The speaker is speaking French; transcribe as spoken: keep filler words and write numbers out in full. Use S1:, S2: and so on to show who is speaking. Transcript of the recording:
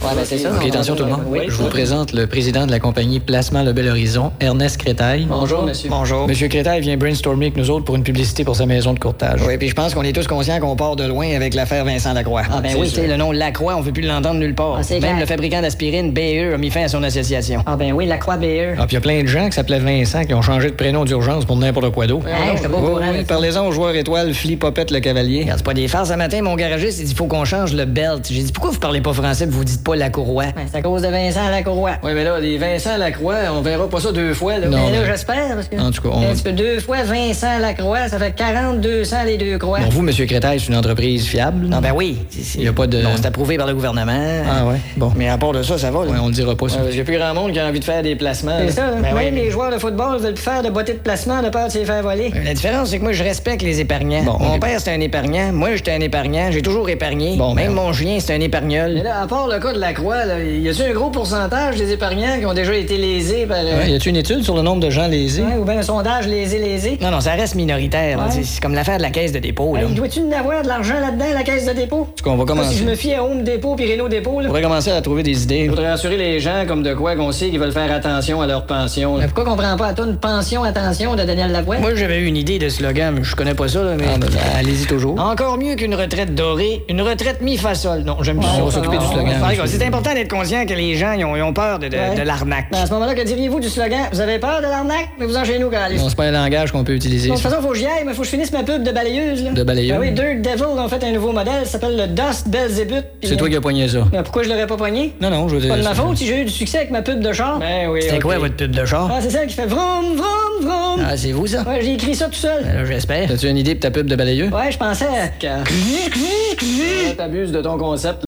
S1: Ouais, ben c'est ça.
S2: OK, attention tout le monde.
S1: Oui.
S2: Je vous présente le président de la compagnie Placement Le Bel Horizon, Ernest Crétail.
S1: Bonjour, monsieur.
S2: Bonjour. Monsieur Crétail vient brainstormer avec nous autres pour une publicité pour sa maison de courtage.
S3: Oui, puis je pense qu'on est tous conscients qu'on part de loin avec l'affaire Vincent Lacroix.
S1: Ah, ben
S3: C'est
S1: oui.
S3: sûr. Le nom Lacroix, on ne veut plus l'entendre nulle part.
S1: Ah, c'est
S3: Même
S1: clair.
S3: le fabricant d'aspirine, B E, a mis fin à son association.
S1: Ah, ben oui, la Croix B E.
S2: Ah, puis il y a plein de gens qui s'appelaient Vincent qui ont changé de prénom d'urgence pour n'importe quoi d'autre.
S1: Hey, j'étais pas au
S2: Oui,
S1: courant
S2: oui,
S1: de ça.
S2: parlez-en au joueur étoile Flea Popette le Cavalier.
S3: Regarde, c'est pas des farces. Ce matin, mon garagiste, il dit faut qu'on change le belt. J'ai dit pourquoi vous parlez pas français et vous dites pas Lacroix?
S1: Ben, c'est à cause de Vincent Lacroix.
S3: Oui, mais là, les Vincent Lacroix, on verra pas ça deux fois. Là.
S2: Non.
S1: Ben là,
S2: mais-
S1: j'espère, parce que.
S2: En tout cas, on-
S1: Parce que deux fois Vincent Lacroix, ça fait quarante, deux cents les deux croix.
S2: Bon, vous, Monsieur Crétail, c'est une entreprise fiable?
S3: Non, ben oui. C'est- c'est-
S2: Il y a pas de-
S3: Non, c'est approuvé par le gouvernement.
S2: Ah ouais, bon.
S3: Mais à part de ça, ça va. Là.
S2: Ouais, on le dira pas, ça.
S3: Euh, Il y a plus grand monde qui a envie de faire des placements.
S1: C'est
S3: là.
S1: ça,
S3: Ben
S1: même
S3: oui.
S1: les joueurs de football veulent plus faire de bottées de placement de peur de se les faire voler.
S3: La différence, c'est que moi, je respecte les épargnants.
S2: Bon,
S3: mon
S2: ok.
S3: père, c'était un épargnant. Moi, j'étais un épargnant. J'ai toujours épargné.
S2: Bon,
S3: Même
S2: ben-
S3: mon chien, c'est un épargnol.
S1: Mais là, à part le cas de la Croix, là, y a-tu un gros pourcentage des épargnants qui ont déjà été lésés par. euh,
S2: Ouais, y a-tu une étude sur le nombre de gens lésés?
S1: ouais, ou bien un sondage lésé-lésé?
S3: Non, non, ça reste minoritaire. là.
S1: Ouais.
S3: C'est- C'est comme l'affaire de la caisse de dépôt. Là.
S1: Hey, dois-tu en avoir de l'argent là-dedans, la caisse de dépôt?
S2: En tout cas, on va
S1: Moi,
S2: commencer.
S1: si je me fie à Home Depot puis Renault Dépôt, là.
S2: On pourrait commencer à trouver des idées.
S3: Il faudrait rassurer les gens comme de quoi qu'on sait qu'ils veulent faire attention à leur pension. là.
S1: Mais pourquoi qu'on prend pas à toi une pension, attention, de Daniel Lavoie?
S3: Moi, j'avais eu une idée de slogan, mais je connais pas ça. Là, mais...
S2: Ah, ben, allez-y toujours.
S3: Encore mieux qu'une retraite dorée, une retraite mi-fasole. Non, j'aime plus
S2: On
S3: ça.
S2: va s'occuper du
S3: Ah,
S2: slogan.
S3: ah, C'est important d'être conscient que les gens ils ont, ils ont peur de, de,
S1: Ouais.
S3: de l'arnaque.
S1: Ben, à ce moment-là, que diriez-vous du slogan? Vous avez peur de l'arnaque? Mais vous en chez nous, gars.
S2: Non, c'est pas un langage qu'on peut utiliser.
S1: De toute
S2: ça.
S1: façon, faut que j'y aille, mais faut que je finisse ma pub de balayeuse, là.
S2: De balayeuse?
S1: Ben oui, Dirt Devil ont fait un nouveau modèle, ça s'appelle le Dust Belzébuth. puis-
S2: C'est toi qui as poigné ça.
S1: Ben, pourquoi je l'aurais pas poigné?
S2: Non, non, je veux dire.
S1: Pas de ma faute si j'ai eu du succès avec ma pub de char.
S3: Ben oui.
S2: C'était
S3: ok.
S2: quoi votre pub de char?
S1: Ah, c'est celle qui fait vroom, vroom, vroom.
S2: Ah, c'est vous, ça?
S1: Ouais, j'ai écrit ça tout seul.
S3: Ben là, j'espère.
S2: As-tu une idée pour ta pub de balayeux?
S1: Ouais, je pensais à...
S3: Quand- T'abuses de ton concept.